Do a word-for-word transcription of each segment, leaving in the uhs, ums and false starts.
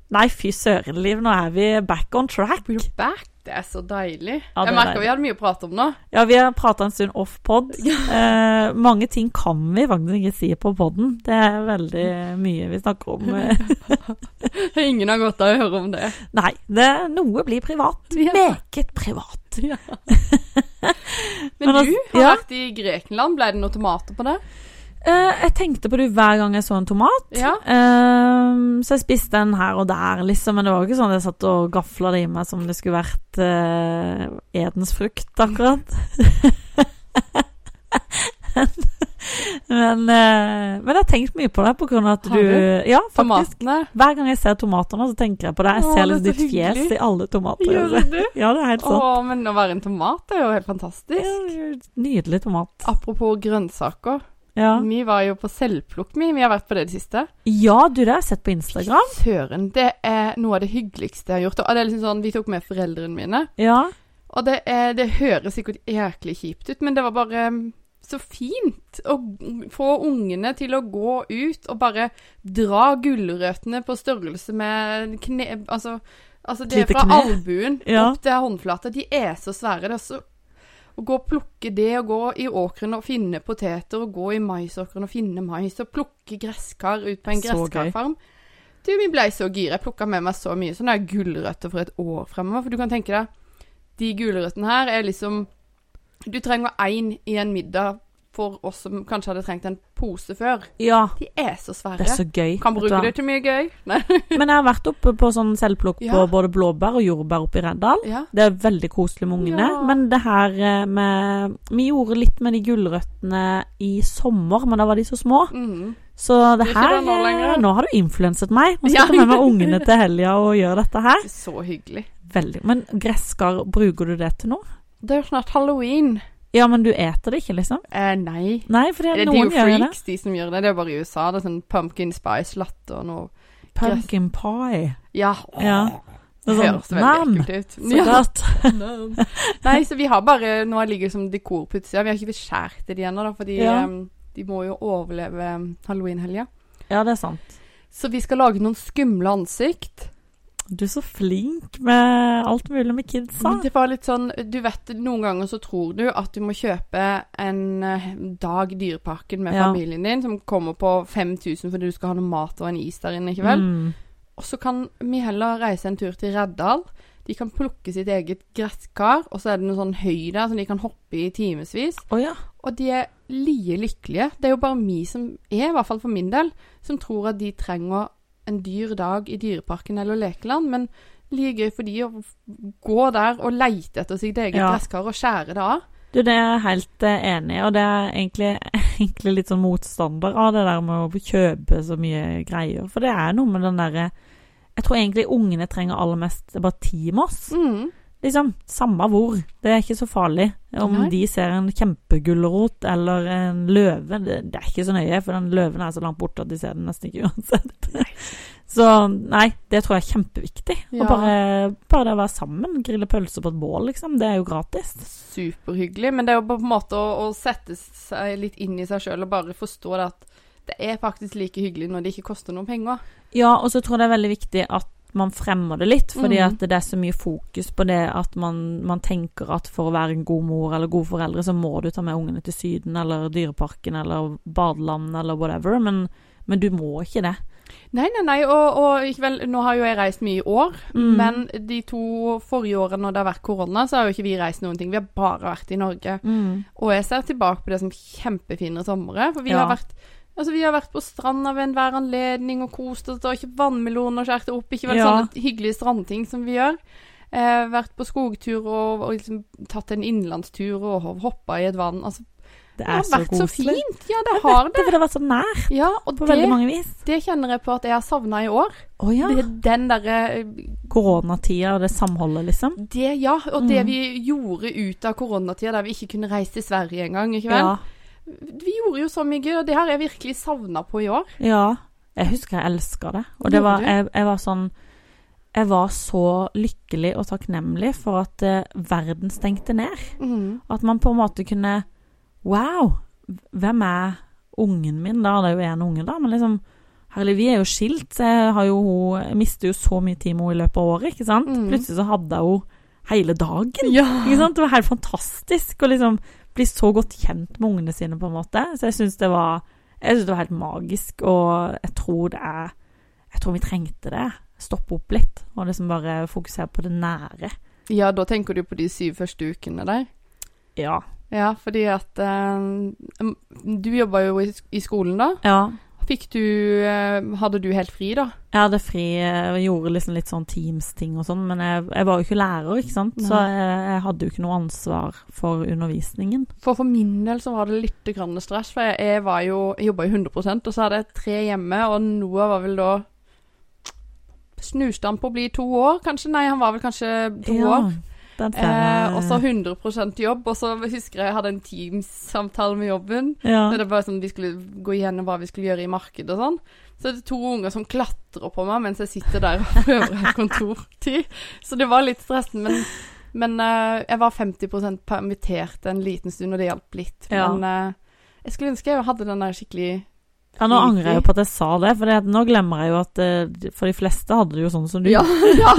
Nei, fy søren, Liv, nå er vi back on track. We're back. Det er så deilig. Ja, jeg merker vi hadde mye å prate om nå. Ja, vi har pratet en stund off-pod. eh, mange ting kan vi faktisk ikke si på podden. Det er veldig mye vi snakker om. Ingen har godt av å høre om det. Nei, det, noe blir privat. Ja. Meget privat. Ja. Men, Men du har ja. vært i Grekenland. Ble det noen tomater på det? Uh, jeg tenkte på det hver gang jeg så en tomat. Ja. Uh, så jeg spiste den her og der, liksom. Men det var ikke sånn at jeg satt og gaflet det i meg som det skulle vært uh, Edens frukt, akkurat. men, uh, men jeg har tenkt mye på det på grunn av at du, du? Ja, faktisk. Tomatene. Hver gang jeg ser tomatene, så tenker jeg på det. Jeg Åh, ser liksom ditt hyggelig. Fjes i alle tomater. Gjør du? Ja, det er helt sant. Åh, men å være en tomat er jo helt fantastisk. Ja, nydelig tomat. Apropos grønnsaker. Ja. Vi var jo på selvplukk, vi. Vi har vært på det det siste. Ja, du, det har jeg sett på Instagram. Søren, det er noe av det hyggeligste jeg har gjort. Og det er liksom sånn, vi tok med foreldrene mine. Ja. Og det, er, det høres sikkert jæklig kjipt ut, men det var bare så fint å få ungene til å gå ut og bare dra gulrøttene på størrelse med kne... Altså, altså det er fra kne. Albuen ja. Opp til håndflata. De er så svære. Det er så å gå og plukke det, og gå i åkeren og finne poteter, og gå i maisåkeren og finne mais, og plukke gresskar ut på en gresskarfarm. Du, vi ble så gira. Jeg plukket med meg så mye sånne gulrøtter for et år fremover, for du kan tenke deg, de gulrøttene her er liksom, du trenger en i en middag for oss som kanskje hadde trengt en pose før. Ja. De er så svære. Det er så gøy. Kan bruke det til mye gøy. Nei. Men jeg har vært oppe på sånn selvplukk ja. På både blåbær og jordbær oppe i Reddal. Ja. Det er veldig koselig med ungene. Ja. Men det her med... Vi gjorde litt med de gulrøttene i sommer, men da var de så små. Mm. Så det, det her... Det nå, nå har du influenset meg. Nå skal jeg ta med meg ungene til helga og gjøre dette her. Så hyggelig. Veldig. Men gresskar, bruker du det til noe? Det er jo snart Halloween. Ja, men du eter det ikke, liksom? Eh, nei. Nei, for det er noen noen gjør det. Det er jo freaks, de som gjør det. Det er bare i U S A. Det er sånn pumpkin spice latte og noe... Pumpkin pie? Ja. Ja. Det, det høres veldig ekkelt ut. Så godt. Ja. Nei, så vi har bare... Nå ligger som dekor på utsida. Vi har ikke beskjært det igjen da, fordi ja. um, de må jo overleve Halloween-helga. Ja, det er sant. Så vi skal lage noen skumle ansikt. Du er så flink med alt mulig med kidsa. Det var litt sånn, du vet, noen ganger så tror du at du må kjøpe en uh, dag i dyreparken med ja. Familien din, som kommer på fem tusen fordi du skal ha noe mat og en is der inne, ikke vel? Mm. Og så kan vi heller reise en tur til Reddal. De kan plukke sitt eget gresskar, og så er det noen sånn høy der som de kan hoppe i timesvis. Oh, ja. Og de er lie lykkelige. Det er jo bare vi som er, i hvert fall for min del, som tror at de trenger en dyr dag i dyreparken eller lekeland, men like gøy for de å gå der og leite etter sitt eget ja. Gresskar og skjære det av. Du, det er jeg helt uh, enig i, og det er egentlig, egentlig litt sånn motstander av det der med å kjøpe så mye greier, for det er noe med den der, jeg tror egentlig ungene trenger aller mest bare tid med oss. Mm. Liksom, samme hvor. Det er ikke så farlig. Om nei. De ser en kjempegulrot eller en løve, det, det er ikke så nøye, for den løven er så langt borte at de ser den nesten ikke uansett. Så nei, det tror jeg er kjempeviktig. Ja. Og bare, bare det å være sammen, grille pølser på et bål, liksom, det er jo gratis. Superhyggelig, men det er jo på en måte å, å sette seg litt inn i seg selv og bare forstå det at det er faktisk like hyggelig når det ikke koster noen penger. Ja, og så tror jeg det er veldig viktig at man fremmer det litt, fordi mm. at det er så mye fokus på det at man, man tenker at for å være en god mor eller god foreldre, så må du ta med ungene til Syden, eller dyreparken, eller badeland, eller whatever, men, men du må ikke det. Nei, nei, nei, og, og ikke vel, nå har jo jeg reist mye i år, mm. men de to forrige årene når det har vært korona, så har jo ikke vi reist noen ting, vi har bare vært i Norge. Mm. Og jeg ser tilbake på det som kjempefine sommer, for vi ja. har vært Altså, vi har vært på stranda ved enhver anledning og kost oss, og ikke vannmeloner og skjærte opp, ikke vel ja. Sånne hyggelige strandting som vi gjør. Eh, vært på skogtur og, og liksom tatt en innlandstur og hoppet i et vann. Altså, det, det har så vært koselig. Så fint. Ja, det har det. Det har vært så nært ja, og på det, veldig mange vis. Det kjenner jeg på at jeg har savnet i år. Å ja. Det, den der... Koronatida og det samholdet, liksom. Det, ja, og mm. det vi gjorde ut av koronatida, der vi ikke kunne reise til Sverige en gang, ikke vel? Ja. Vi gjorde jo så mye gøy, og det har jeg virkelig savnet på i år. Ja, jeg husker jeg elsket det. Og det var, jeg, jeg var sånn, jeg var så lykkelig og takknemlig for at uh, verden stengte ned. Mm. At man på en måte kunne, wow, hvem er ungen min da? Det er jo en unge da, men liksom, herlig, vi er jo skilt, så jeg har jo, jeg mister jo så mye tid med henne i løpet av året, ikke sant? Mm. Plutselig så hadde jeg jo hele dagen, Ja. ikke sant? Det var helt fantastisk å liksom bli så godt kjent med ungene sine på en måte, så jeg synes det var, jeg synes det var helt magisk, og jeg tror det er, jeg tror vi trengte det, stoppe opp litt, og liksom bare fokusere på det nære. Ja, da tenker du på de syv første ukene der? Ja. Ja, fordi at eh, du jobbet jo i, i skolen da. Ja. Fikk du, eh, hadde du helt fri da? Jeg hadde fri, jeg gjorde liksom litt sånn Teams-ting og sånn, men jeg, jeg var jo ikke lærer, ikke sant? Så jeg, jeg hadde jo ikke noe ansvar for undervisningen. For for min del så var det litt grann stress, for jeg, jeg var jo, jeg jobbet jo hundre prosent, og så hadde jeg tre hjemme, og Noah var vel da, snuste han på å bli to år, kanskje? Nei, han var vel kanskje to Ja. år. Eh, og så hundre prosent jobb, og så husker jeg jeg hadde en Teams-samtale med jobben. Ja. Det var sånn, vi skulle gå igjennom hva vi skulle gjøre i markedet og sånn. Så det er to unger som klatrer på meg mens jeg sitter der og prøver å ha kontortid. Så det var litt stressende, men, men eh, jeg var femti prosent permittert en liten stund, og det hjalp litt. Ja. Men eh, jeg skulle ønske jeg hadde den der skikkelig... Ja, nå angrer jeg jo på at jeg sa det, for det, nå glemmer jeg jo at uh, for de fleste hadde det jo sånn som du. Ja, ja.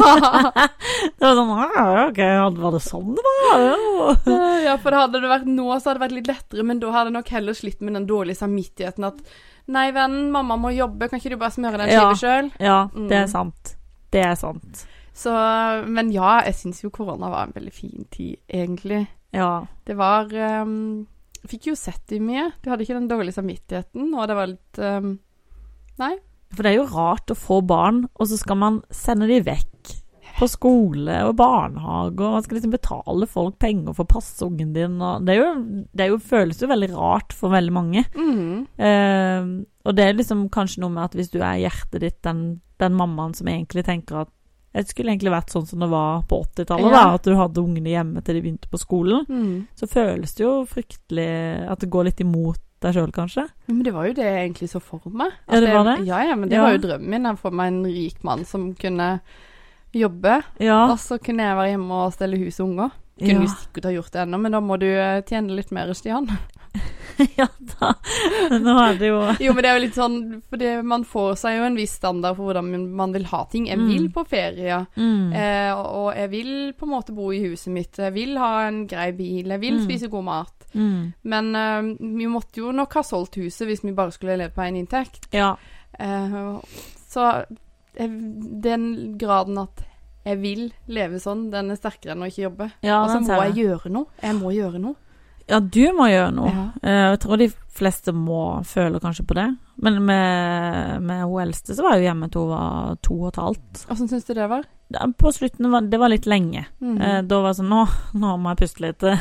Det var sånn, ah, ok, var det sånn det var? Ja. Ja, for hadde det vært nå, så hadde det vært litt lettere, men da hadde jeg nok heller slitt med den dårlige samvittigheten at, nei, venn, mamma må jobbe, kan ikke du bare smøre den skive selv? Ja, det er Mm. sant. Det er sant. Så, men ja, jeg synes jo korona var en veldig fin tid, egentlig. Ja. Det var... Um, fikk jo sett det mye. Du hadde ikke den dårlige samvittigheten, og det var litt... Um, nei. For det er jo rart å få barn, og så skal man sende de vekk på skole og barnehage, og man skal liksom betale folk penger for å passe ungen din, og det er jo, det er jo, føles jo veldig rart for veldig mange. Mm. Eh, og det er liksom kanskje noe med at hvis du er hjertet ditt, den, den mammaen som egentlig tenker at det skulle egentlig vært sånn som det var på åttitallet, Ja. da, at du hadde ungene hjemme til de begynte på skolen, Mm. så føles det jo fryktelig at det går litt imot deg selv, kanskje. Men det var jo det jeg egentlig så for meg. Ja, det var det? Ja, ja, men det Ja. var jo drømmen min, å få meg en rik mann som kunne jobbe, Ja, og så kunne jeg være hjemme og stelle hus og unger. Kunne ja. jo sikkert ha gjort det ennå, men da må du eh, tjene litt mer, Stian. Ja, da. Nå er det jo... Jo, men det er jo litt sånn, fordi man får seg jo en viss standard for hvordan man vil ha ting. Jeg Mm. vil på ferie, Mm. eh, og jeg vil på en måte bo i huset mitt. Jeg vil ha en grei bil, jeg vil Mm. spise god mat. Mm. Men eh, vi måtte jo nok ha solgt huset hvis vi bare skulle leve på en inntekt. Ja, Eh, så jeg, den graden at jeg vil leve sånn, den er sterkere enn å ikke jobbe. ja, Og så den må ser jeg gjøre noe. Jeg må gjøre noe. Ja, du må gjøre noe. Ja. Eh, Jeg tror de fleste må føle kanskje på det. Men med, med hun eldste så var jeg jo hjemme til hun var to og et halvt. Hvordan synes du det var? Da- På slutten var det var litt lenge. Mm. Eh, Da var det sånn, nå, nå må jeg puste litt.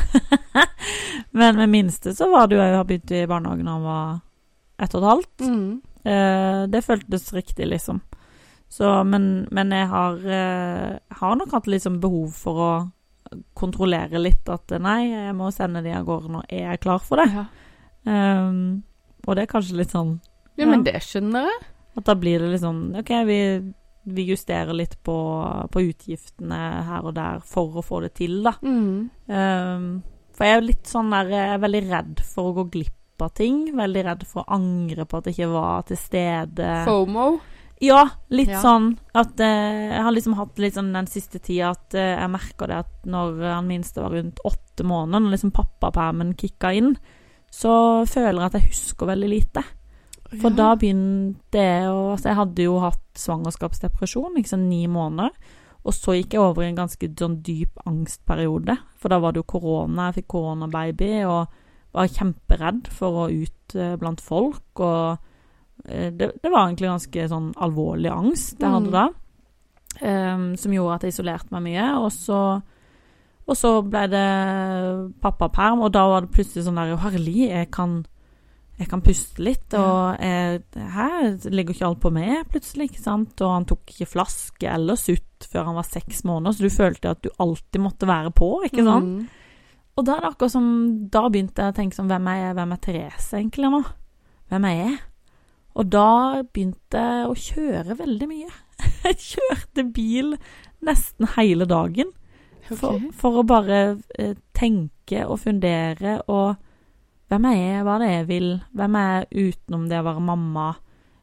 Men med minste så var det jo, jeg har begynt i barnehagen da han var ett og et halvt. Mm. Eh, Det føltes riktig, liksom. Så, men, men jeg har, eh, har nok hatt litt sånn behov for å kontrollere litt at nei, jeg må sende de av gårde når jeg er klar for det. Ja. Um, og det er kanskje litt sånn Ja, men det skjønner jeg. at da blir det litt sånn ok, vi, vi justerer litt på, på utgiftene her og der for å få det til, da. Mm. Um, for jeg er litt sånn der, jeg er veldig redd for å gå glipp av ting, veldig redd for å angre på at jeg ikke var til stede. FOMO. Ja, litt Ja. sånn at eh, jeg har liksom hatt litt sånn den siste tida at eh, jeg merker det at når han minste var rundt åtte måneder, når liksom pappapermen kicka inn, så føler jeg at jeg husker veldig lite. For Ja. da begynte jeg å, altså jeg hadde jo hatt svangerskapsdepresjon, ikke sånn ni måneder, og så gikk jeg over i en ganske sånn dyp angstperiode, for da var det jo korona, jeg fikk koronababy, og var kjemperedd for å ut eh, blant folk, og Det, det var egentlig ganske sånn alvorlig angst jeg hadde da, um, som gjorde at jeg isolerte meg mye, og så, og så ble det pappaperm, og da var det plutselig sånn der, herlig, jeg kan, jeg kan puste litt, og jeg, her ligger ikke alt på meg plutselig, ikke sant, og han tok ikke flaske eller sutt før han var seks måneder, så du følte at du alltid måtte være på, ikke sant? Mm. Og da er det akkurat som, da begynte jeg å tenke sånn, hvem er jeg, hvem er Therese egentlig nå? Hvem er jeg? Og da begynte jeg å kjøre veldig mye. Jeg kjørte bil nesten hele dagen for, Ok. for å bare eh, tenke og fundere, og hvem er jeg, hva er det jeg vil, hvem er jeg utenom det å være mamma,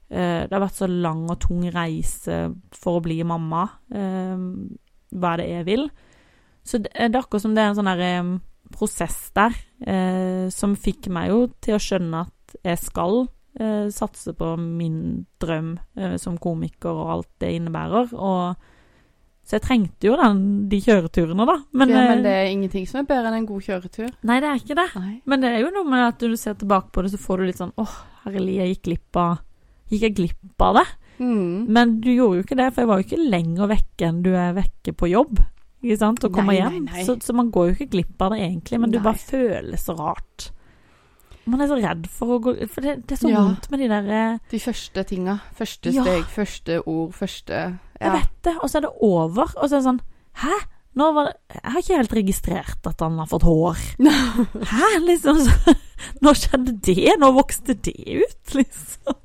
eh, det har vært så lang og tung reise for å bli mamma. Eh, hva er det jeg vil? Så det, det er akkurat som det er en sånn der eh, prosess der, eh, som fikk meg jo til å skjønne at jeg skal eh, satse på min drøm eh, som komiker og alt det innebærer, og så jeg trengte jo den, de kjøreturene da. Men, ja, men det er ingenting som er bedre enn en god kjøretur. Nei, det er ikke det. Nei. Men det er jo noe med at du ser tilbake på det, så får du litt sånn, åh, herlig, jeg gikk glipp av, gikk jeg glipp av det? Mm. Men du gjorde jo ikke det, for jeg var jo ikke lenger vekke enn du er vekke på jobb, ikke sant, og kommer nei, hjem. Nei, nei. Så, så man går jo ikke glipp av det egentlig, men nei. du bare føler så rart. Man er så redd for å gå, for det, det er så ja. vondt med de der... De første tingene, første ja. steg, første ord, første... Ja. Jeg vet det, og så er det over, og så er det sånn, hæ? Nå var det, jeg har ikke helt registrert at han har fått hår. Hæ? Liksom, så, nå skjedde det, nå vokste det ut, liksom.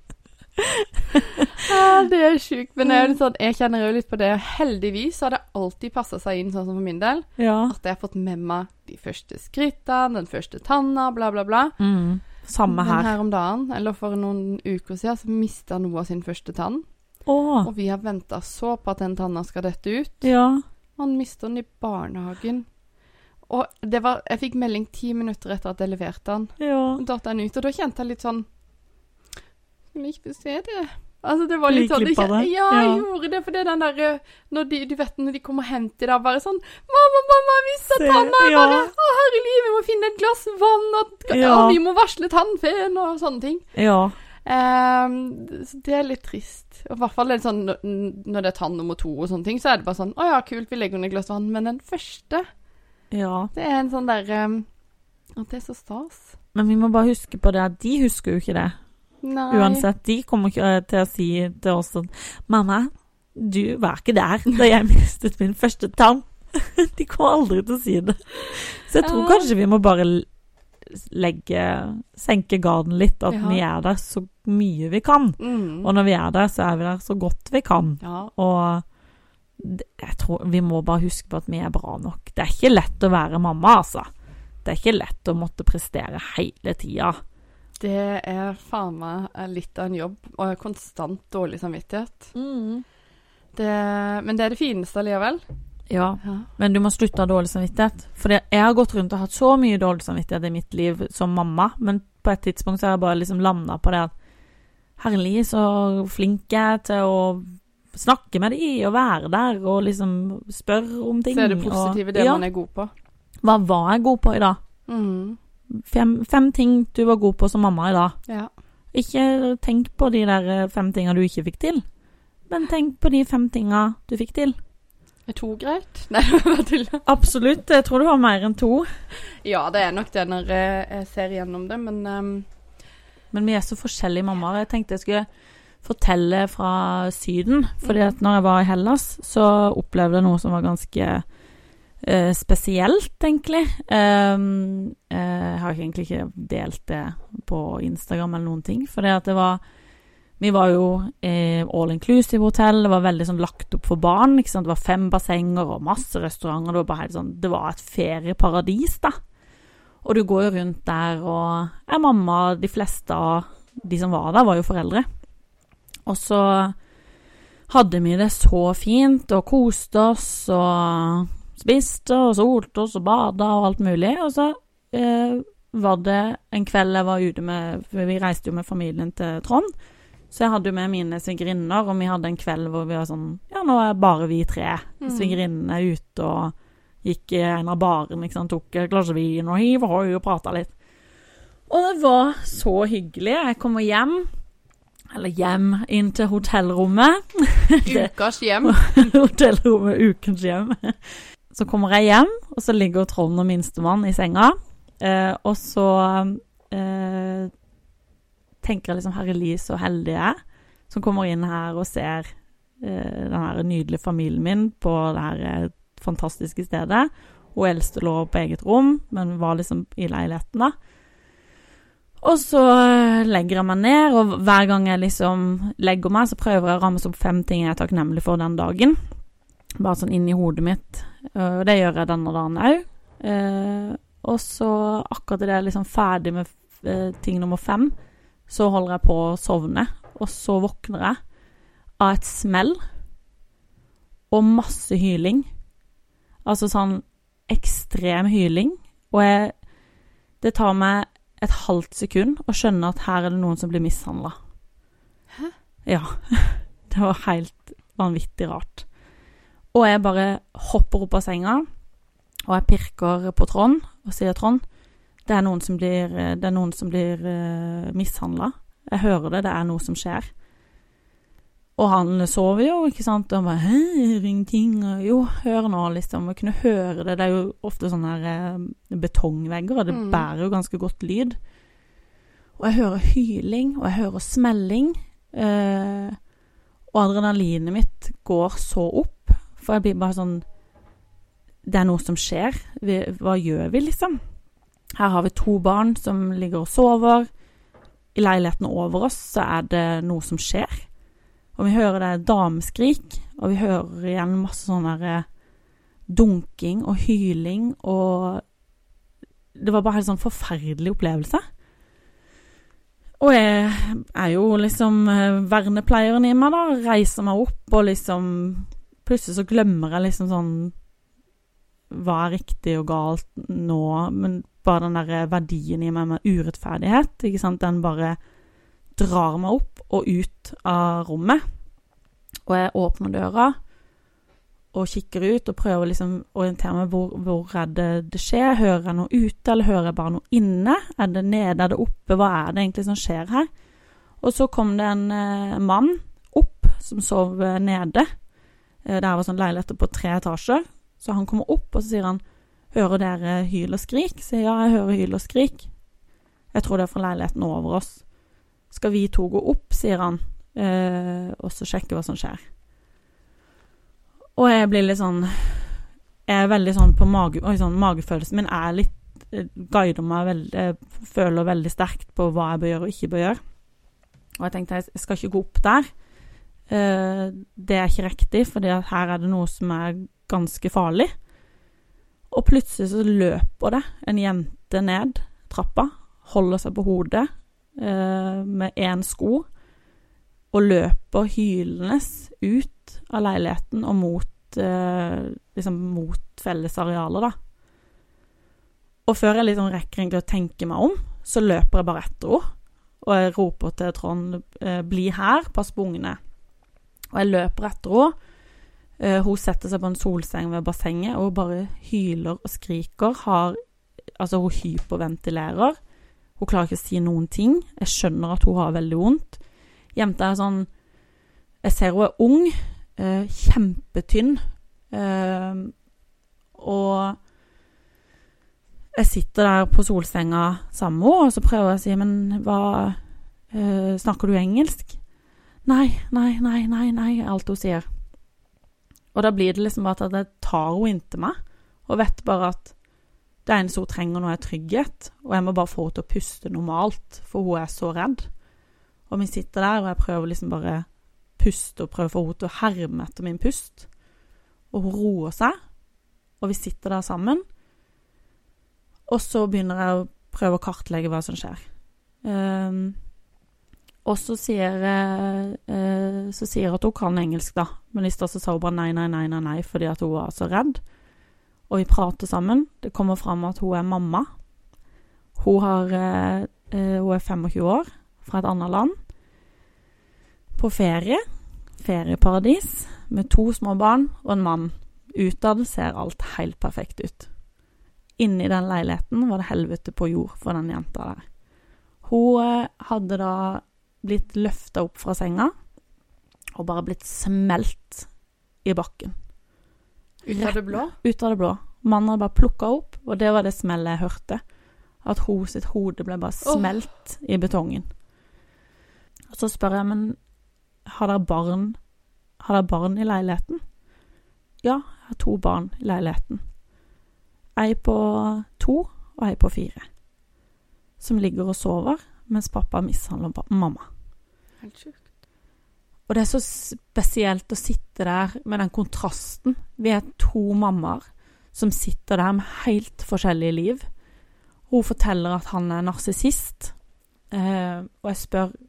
Ja, det er sykt, men jeg, sånn, jeg kjenner jo litt på det. Heldigvis har det alltid passet seg inn, sånn som for min del, ja. at jeg har fått med meg de første skrittene, den første tanna, bla bla bla. Mm, samme her. Men her om dagen, eller for noen uker siden, så mistet Noah sin første tann. Åh. Og vi har ventet så på at den tanna skal dette ut. Ja. Han mistet den i barnehagen. Og det var, jeg fikk melding ti minutter etter at jeg leverte den. Ja. Og datt den ut, og da kjente jeg litt sånn, skulle jeg ikke se det? Altså, det var Du litt gikk sånn, glipp av det? ja, jeg Ja. gjorde det, for det er den der, når de, du vet, når de kommer hen til deg, bare sånn, mamma, mamma, jeg mistet Se, tanna, jeg ja. bare, å herlig, vi må finne et glass vann, og, Ja. ja, vi må varsle tannfeen, og sånne ting. Ja. Um, så det er litt trist. Og i hvert fall er det sånn, når, når det er tann nummer to og sånne ting, så er det bare sånn, å ja, kult, vi legger under et glass vann, men den første, Ja. det er en sånn der, um, at det er så stas. Men vi må bare huske på det at de husker jo ikke det. Nei. Uansett, de kommer ikke til å si til oss at mamma, du var ikke der da jeg mistet min første tann. De kommer aldri til å si det. Så jeg tror Ja. kanskje vi må bare legge, senke garden litt, at Ja. vi er der så mye vi kan. Mm. Og når vi er der, så er vi der så godt vi kan. Ja. Og det- jeg tror vi må bare huske på at vi er bra nok. Det er ikke lett å være mamma, altså. Det er ikke lett å måtte prestere hele tida. Det er faen meg litt av en jobb, og konstant dårlig samvittighet. Det, men det er det fineste alligevel. Ja, Ja. men du må slutte å ha dårlig samvittighet. For jeg har gått rundt og hatt så mye dårlig samvittighet i mitt liv som mamma, men på et tidspunkt så har jeg bare liksom landet på det at herlig, så flink jeg er til å snakke med de og være der og liksom spørre om ting. Så er det positive og, det ja, man er god på. hva var jeg god på i dag? Mm. Fem, fem ting du var god på som mamma i dag. Ja. Ikke tenk på de der fem tingene du ikke fikk til, men tenk på de fem tingene du fikk til. Er to greit? Nei, det var til. Absolutt, jeg tror det var mer enn to. Ja, det er nok det når jeg, jeg ser gjennom det, men um, Men vi er så forskjellige mammaer. Jeg tenkte jeg skulle fortelle fra Syden, fordi at når jeg var i Hellas, så opplevde jeg noe som var ganske eh, spesielt, egentlig. Um, eh, jeg har egentlig ikke delt det på Instagram eller noen ting, fordi at det var vi var jo eh, all-inclusive hotell, det var veldig sånn lagt opp for barn, ikke sant? Det var fem bassenger og masse restauranter, det var bare helt sånn, det var et ferieparadis da. Og du går jo rundt der, og er mamma, de fleste av de som var der, var jo foreldre. Og så hadde vi det så fint, og koste oss, og spiste, og solte oss, og badet, og alt mulig. Og så eh, var det en kveld jeg var ute med, for vi reiste jo med familien til Trond, så jeg hadde jo med mine svigerinner, og vi hadde en kveld hvor vi var sånn, ja, nå er bare vi tre. Mm. Svigerinnene er ute, og gikk i en av baren, ikke sant, tok et glass vin, og hiv og høy, og pratet litt. Og det var så hyggelig. Jeg kommer hjem, eller hjem inn til hotellrommet. Ukas hjem. Hotellrommet, ukens hjem. Så kommer jeg hjem, og så ligger Trond og minstemann i senga, eh, og så eh, tenker jeg liksom, herlig, så heldig jeg er, som kommer inn her og ser eh, den her nydelige familien min på det her eh, fantastiske stedet. Hun eldste lå på eget rom, men var liksom i leiligheten da. Og så legger jeg meg ned, og hver gang jeg liksom legger meg, så prøver jeg å ramme opp fem ting jeg er takknemlig for den dagen. Bare sånn inn i hodet mitt. Og det gjør jeg denne dagen også. Eh, og så akkurat det er liksom ferdig med eh, ting nummer fem, så holder jeg på å sovne. og så våkner jeg av et smell og masse hyling. Altså sånn ekstrem hyling. Og jeg, det tar meg et halvt sekund å skjønne at her er det noen som blir mishandlet. Hæ? Ja, det var helt vanvittig rart. Og jeg bare hopper opp av senga, og jeg pirker på Trond, og sier Trond, det er noen som blir, det er noen som blir uh, mishandlet. Jeg hører det, det er noe som skjer. Og han sover jo, ikke sant? Og han bare, hæ, ingenting. Jo, hør nå, liksom. Jeg kunne høre det. Det er jo ofte sånne her uh, betongvegger, og det mm. bærer jo ganske godt lyd. Og jeg hører hyling, og jeg hører smelling. Uh, og adrenalinet mitt går så opp. For jeg blir bare sånn, det er noe som skjer. Vi, hva gjør vi, liksom? Her har vi to barn som ligger og sover. I leiligheten over oss så er det noe som skjer. Og vi hører det dameskrik, og vi hører igjen masse sånn der dunking og hyling, og det var bare en sånn forferdelig opplevelse. Og jeg er jo liksom vernepleieren i meg da, reiser meg opp og liksom, plutselig så glemmer jeg liksom sånn, hva er riktig og galt nå, men bare den der verdien i meg med urettferdighet, ikke sant, den bare drar meg opp og ut av rommet. Og jeg åpner døra og kikker ut og prøver liksom å orientere meg hvor, hvor er det det skjer. Hører jeg noe ute, eller hører jeg bare noe inne? Er det nede, er det oppe? Hva er det egentlig som skjer her? Og så kom det en eh, mann opp som sov nede. Eh, det her var sånn leiligheter på tre etasjer. Så han kommer opp, og så sier han, hører dere hyl og skrik? Så ja, jeg hører hyl og skrik. Jeg tror det er fra leiligheten over oss. Skal vi to gå opp, sier han, eh, og så sjekke hva som skjer. Og jeg blir litt sånn, jeg er veldig sånn på mage, oi, sånn, magefølelsen min er litt, guider meg veldig, jeg føler veldig sterkt på hva jeg bør gjøre og ikke bør gjøre. Og jeg tenkte, jeg skal ikke gå opp der. Eh, det er ikke riktig, for her er det noe som er ganske farlig. Og plutselig så løper det en jente ned trappa, holder seg på hodet eh, med en sko, og løper hylenes ut av leiligheten og mot, eh, liksom mot fellesarealer da. Og før jeg liksom rekker egentlig å tenke meg om, så løper jeg bare etter henne, og jeg roper til Trond, eh, bli her, pass på ungene. Og jeg løper etter henne. Uh, hun setter seg på en solseng ved bassenget, og hun bare hyler og skriker. Har, altså hun hyperventilerer. Hun klarer ikke å si noen ting. Jeg skjønner at hun har veldig vondt. Jenta er sånn, jeg ser hun er ung, uh, kjempetynn, uh, og jeg sitter der på solsenga sammen med henne, og så prøver jeg å si, men hva, uh, snakker du engelsk? Nei, nei, nei, nei, nei, alt hun sier. Og da blir det liksom bare at jeg tar henne inntil meg, og vet bare at det eneste hun trenger nå er trygghet, og jeg må bare få henne til å puste normalt, for hun er så redd. Og vi sitter der, og jeg prøver liksom bare puste, og prøver å få henne til å herme etter min pust. Og hun roer seg, og vi sitter der sammen. Og så begynner jeg å prøve å kartlegge hva som skjer. Um, Og så sier, eh, så sier at hun kan engelsk da. Men i stedet så sa hun bare nei, nei, nei, nei, nei, fordi at hun var så redd. Og vi prater sammen. Det kommer frem at hun er mamma. Hun, har, eh, hun er tjuefem år, fra et annet land. På ferie. Ferieparadis. Med to små barn og en mann. Utad ser alt helt perfekt ut. Inne i den leiligheten var det helvete på jord for den jenta der. Hun eh, hadde da blitt løftet opp fra senga, og bare blitt smelt i bakken. Ut av det blå? Ut av det blå. Mannen hadde bare plukket opp, og det var det smellet jeg hørte. At hun sitt hode ble bare smelt oh. i betongen. Og så spør jeg, men har dere barn, har dere barn i leiligheten? Ja, jeg har to barn i leiligheten. Ei på to, og ei på fire. Som ligger og sover, mens pappa mishandler mamma. Helt sjukt. Og det er så spesielt å sitte der med den kontrasten. Vi er to mammaer som sitter der med helt forskjellige liv. Hun forteller at han er narsissist, eh, og jeg spør,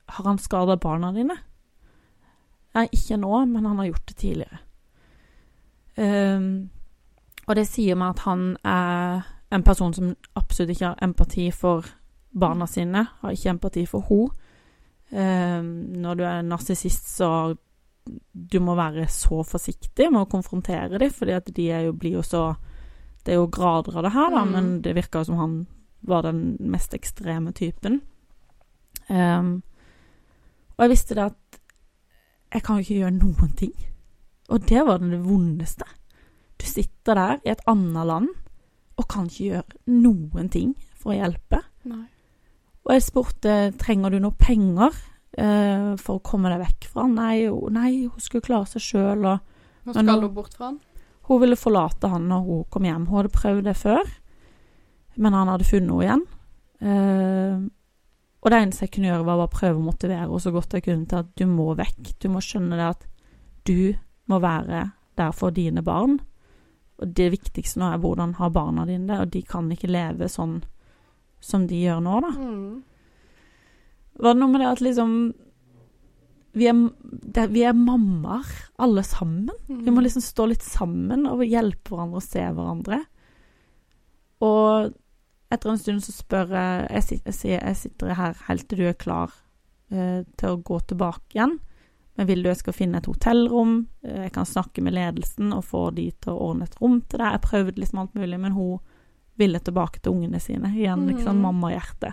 har han skadet barna dine? Nei, ikke nå, men han har gjort det tidligere. Um, og det sier meg at han er en person som absolutt ikke har empati for barna sine, har ikke empati for henne. Um, når du er narsissist, så du må være så forsiktig med å konfrontere dem, fordi at de er jo, blir jo så, det er jo grader av det her da, mm. men det virker som han var den mest ekstreme typen. Um, og jeg visste det at jeg kan jo ikke gjøre noen ting. Og det var det vondeste. Du sitter der i et annet land og kan ikke gjøre noen ting for å hjelpe. Nei. Og jeg spurte, trenger du noe penger uh, for å komme deg vekk fra han? Nei, nei, hun skulle klare seg selv. Og, Nå skal hun bort fra han? Hun ville forlate han når hun kom hjem. Hun hadde prøvd det før, men han hadde funnet henne igjen. Uh, og det eneste jeg kunne gjøre var bare prøve å motivere henne så godt jeg kunne til at du må vekk. Du må skjønne det at du må være der for dine barn. Og det viktigste nå er hvordan har barna dine det, og de kan ikke leve sånn som de gjør nå, da. Mm. Var det noe med det at liksom vi er, det, vi er mammaer alle sammen. Mm. Vi må liksom stå litt sammen og hjelpe hverandre og se hverandre. Og etter en stund så spør jeg, jeg, sitter, jeg sitter her helt til du er klar eh, til å gå tilbake igjen. Men vil du jeg skal finne et hotellrom? Jeg kan snakke med ledelsen og få de til å ordne et rom til deg. Jeg prøvde liksom alt mulig, men hun ville tilbake til ungene sine. Igjen, mm. liksom, mamma-hjerte.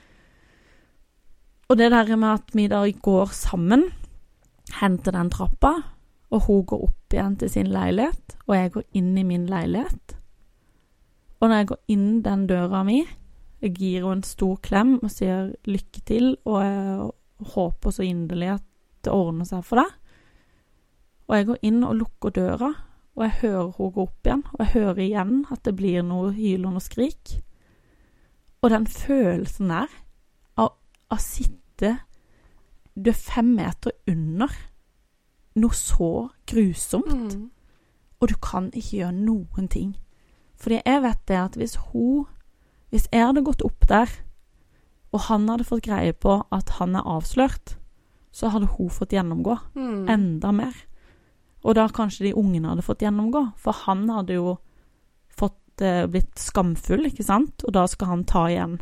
Og det der med at vi da går sammen, henter den trappa, og hun går opp igjen til sin leilighet, og jeg går inn i min leilighet. Og når jeg går inn den døra mi, jeg gir henne en stor klem og sier lykke til, og jeg håper så inderlig at det ordner seg for deg. Og jeg går inn og lukker døra, og jeg hører hun gå opp igjen, og jeg hører igjen at det blir noe hyl og noe skrik. Og den følelsen der, av å sitte, du er fem meter under, noe så grusomt, mm. og du kan ikke gjøre noen ting. Fordi jeg vet det at hvis hun, hvis jeg hadde gått opp der, og han hadde fått greie på at han er avslørt, så hadde hun fått gjennomgå mm. enda mer. Og da kanskje de ungene hadde fått gjennomgå, for han hadde jo fått eh, blitt skamfull, ikke sant? Og da skal han ta igjen.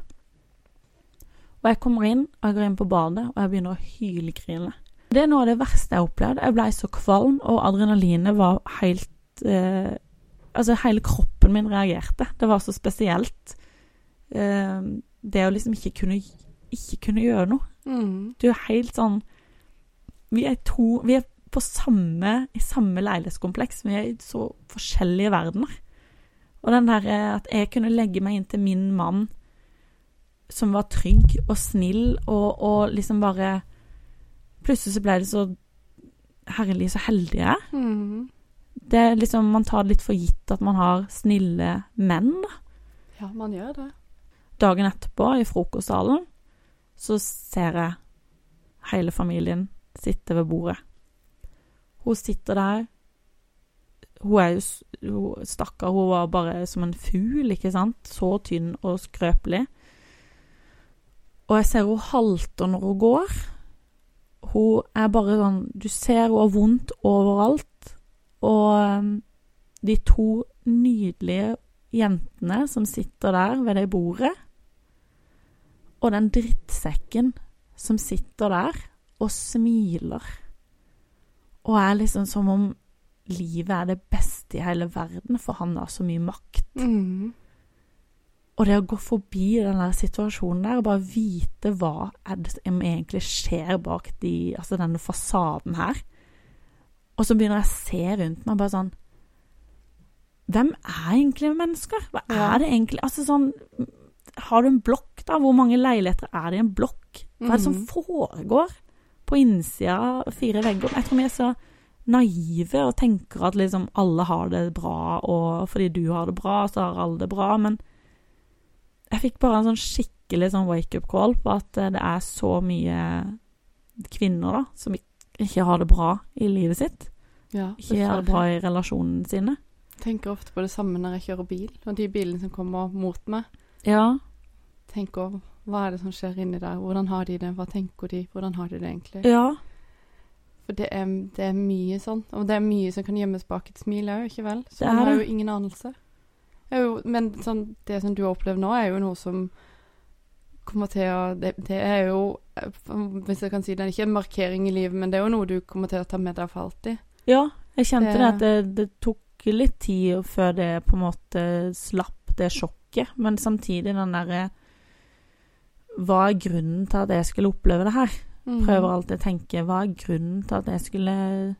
Og jeg kommer inn, og jeg går inn på badet, og jeg begynner å hylgrine. Det er noe av det verste jeg opplevde. Jeg ble så kvalm, og adrenalinet var helt... Eh, altså, hele kroppen min reagerte. Det var så spesielt. Eh, det å liksom ikke kunne, ikke kunne gjøre noe. Mm. Du er helt sånn... Vi er to, vi er på samme, i samme leilighetskompleks, vi er i så forskjellige verdener. Og den der at jeg kunne legge meg inn til min mann, som var trygg og snill, og, og liksom bare, plutselig så ble det så herlig, så heldig jeg. Mm. Det er liksom, man tar det litt for gitt at man har snille menn, da. Ja, man gjør det. Dagen etterpå, i frokostsalen, så ser jeg hele familien sitte ved bordet. Hun sitter der. Hun er jo hun, stakkar, hun var bare som en fugl, ikke sant? Så tynn og skrøpelig. Og jeg ser hun halter når hun går. Hun er bare sånn, du ser hun har vondt overalt. Og de to nydelige jentene som sitter der ved det bordet, og den drittsekken som sitter der og smiler, og er liksom som om livet er det beste i hele verden, for han har så mye makt. Mm. Og det å gå forbi den der situasjonen der, og bare vite hva er det som egentlig skjer bak de, altså denne fasaden her. Og så begynner jeg å se rundt meg, bare sånn, hvem er egentlig mennesker? Hva er det egentlig? Altså sånn, har du en blokk da? Hvor mange leiligheter er det i en blokk? Hva er det som foregår på innsida av fire vegger? Jeg tror vi er så naive og tenker at liksom alle har det bra, og fordi du har det bra, så har alle det bra, men jeg fikk bare en sånn skikkelig sånn wake-up call på at det er så mye kvinner da, som ikke har det bra i livet sitt. Ja, ikke har det bra i relasjonene sine. Jeg tenker ofte på det samme når jeg kjører bil, og de bilene som kommer mot meg. Ja. Tenker hva er det som skjer inni der? Hvordan har de det? Hva tenker de? Hvordan har de det egentlig? Ja. For det er, det er mye sånn, og det er mye som kan gjemmes bak et smil også, ikke vel? Så Det er man har det. jo ingen anelse. Det er jo, men sånn, det som du har opplevd nå, er jo noe som kommer til å, det, det er jo, hvis jeg kan si det, er ikke en markering i livet, men det er jo noe du kommer til å ta med deg for alltid. Ja, jeg kjente Det- det, at det, det tok litt tid før det på en måte slapp det sjokket, men samtidig den der, hva er grunnen til at jeg skulle oppleve det her? Mm. Prøver alltid å tenke, hva er grunnen til at jeg skulle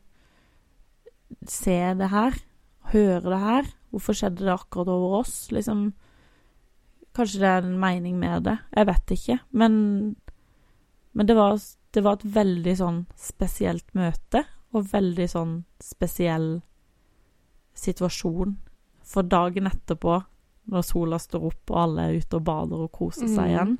se det her, høre det her? Hvorfor skjedde det akkurat over oss? Liksom, kanskje det er en mening med det, jeg vet ikke, men, men det var, det var et veldig sånn spesielt møte, og veldig sånn spesiell situasjon. For dagen etterpå, når sola står opp, og alle er ute og bader og koser seg Mm. igjen,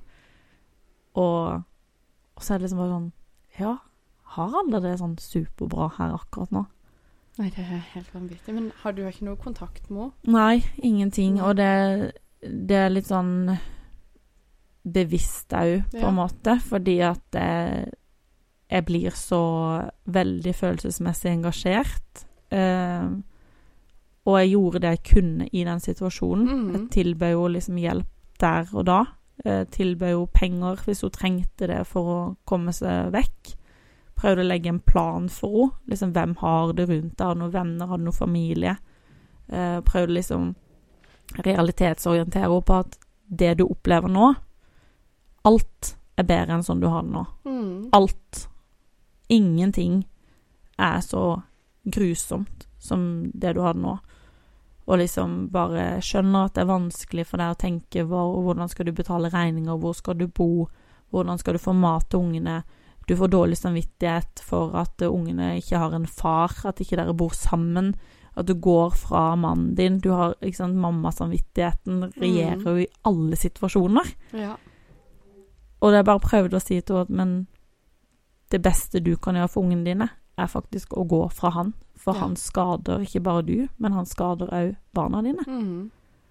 og, og så er det liksom bare sånn, ja, har alle det sånn superbra her akkurat nå? Nei, det er helt vanvittig. Men har du ikke noe kontakt med henne? Nei, ingenting, Nei. og det, det er litt sånn bevisst òg, på Ja. en måte, fordi at jeg, jeg blir så veldig følelsesmessig engasjert, eh, og jeg gjorde det jeg kunne i den situasjonen. Mm. Jeg tilbød jo liksom hjelp der og da, eh, tilbød jo penger hvis hun trengte det for å komme seg vekk. Prøvde å legge en plan for henne, liksom hvem har det rundt deg, har du noen venner, har du noen familie, eh, prøvde liksom realitetsorientere henne på at det du opplever nå, alt er bedre enn sånn du har det nå. Mm. Alt. Ingenting er så grusomt som det du har det nå. Og liksom bare skjønner at det er vanskelig for deg å tenke hvor, hvordan skal du betale regninger, hvor skal du bo, hvordan skal du få mat til ungene. Du får dårlig samvittighet for at ungene ikke har en far, at ikke dere bor sammen, at du går fra mannen din. Du har, ikke sant, mammasamvittigheten regjerer jo i alle situasjoner. Ja. Og jeg bare prøvde å si til henne at men det beste du kan gjøre for ungene dine, er faktisk å gå fra han. For Ja. han skader ikke bare du, men han skader også barna dine. Mm.